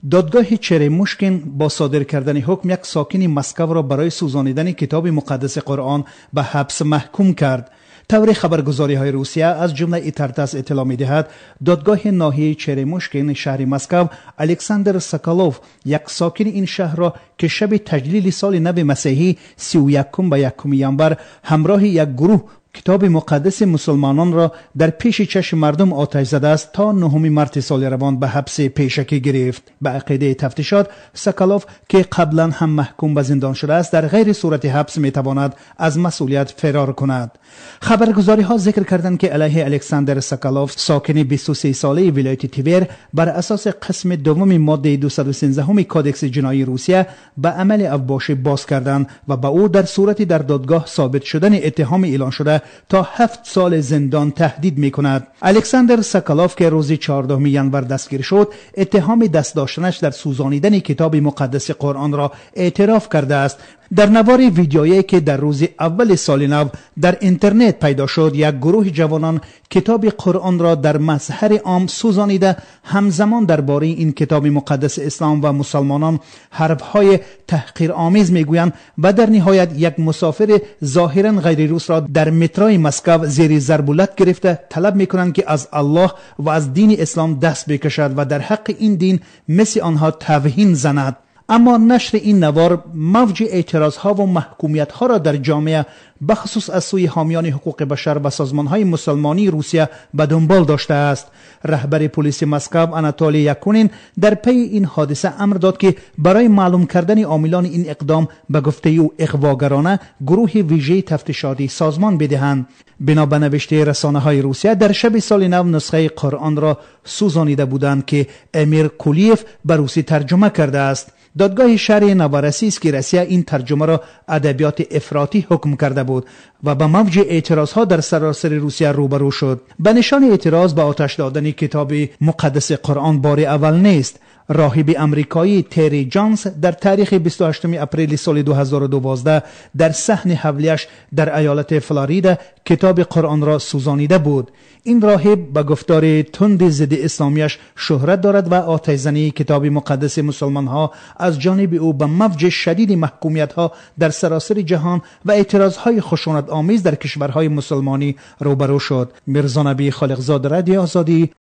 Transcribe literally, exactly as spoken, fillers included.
دادگاه چرموشکین با صادر کردن حکم یک ساکن مسکو را برای سوزانیدن کتاب مقدس قرآن به حبس محکوم کرد. طور خبرگزاری های روسیه از جمله ایترتاس اطلاع می دهد دادگاه ناحیه چرموشکین شهر مسکو الکساندر ساکالوف یک ساکن این شهر را که شب تجلیل سال نو مسیحی سی و یکم به یکم ینبر همراه یک گروه کتاب مقدس مسلمانان را در پیش چشم مردم آتش زده است تا نهم مارس سال روان به حبس پیشکی گرفت. به عقیده تفتیشات ساکالوف که قبلا هم محکوم به زندان شده است در غیر صورت حبس می تواند از مسئولیت فرار کند. خبرگزاری ها ذکر کردند که علیه الکساندر ساکالوف ساکن بیست و سه ساله ولایت تیور بر اساس قسم دوم ماده دویست و سیزده کادکس جنایی روسیه به عمل اوباشی باز کردند و به او در صورت در دادگاه ثابت شدن اتهام اعلان شده تا هفت سال زندان تهدید می کند. الکساندر ساکالوف که روز چهاردهم ینور دستگیر شد اتهام دست داشتنش در سوزانیدن کتاب مقدس قرآن را اعتراف کرده است. در نوار ویدیویی که در روز اول سال نو در اینترنت پیدا شد یک گروه جوانان کتاب قرآن را در مظهر عام سوزانیده همزمان درباره این کتاب مقدس اسلام و مسلمانان حرفهای تحقیرآمیز میگویند و در نهایت یک مسافر ظاهرا غیر روس را در مترو مسکو زیر ضربولت گرفته طلب میکنند که از الله و از دین اسلام دست بکشد و در حق این دین مثل آنها توهین زند. اما نشر این نوار موج اعتراض ها و محکومیت ها را در جامعه بخصوص از سوی حامیان حقوق بشر و سازمان های مسلمانی روسیه به دنبال داشته است. رهبر پلیس مسکو آناتولی یاکونین در پی این حادثه امر داد که برای معلوم کردن عاملان این اقدام به گفته او اغواگرانه گروه ویژه تفتیشاتی سازمان بدهند. بنا به نوشته رسانه های روسیه در شب سال نو نسخه قرآن را سوزانیده بودند که امیر کولیف به روسی ترجمه کرده است. دادگاه شهر نوارسیسک که روسیه این ترجمه را ادبیات افراطی حکم کرده بود و به موج اعتراض ها در سراسر روسیه روبرو شد. به نشان اعتراض به آتش دادن کتاب مقدس قرآن بار اول نیست. راهب امریکایی تری جانز در تاریخ بیست و هشتم اپریل سال دو هزار و دوازده در صحن حولیش در ایالت فلوریدا کتاب قرآن را سوزانیده بود. این راهب به گفتار تند ضد اسلامیش شهرت دارد و آتش زنی کتاب مقدس مسلمان ها از جانب او به موج شدید محکومیت ها در سراسر جهان و اعتراض های خشونت آمیز در کشورهای مسلمانی روبرو شد. میرزا نبی خالقزاد، رادیو آزادی،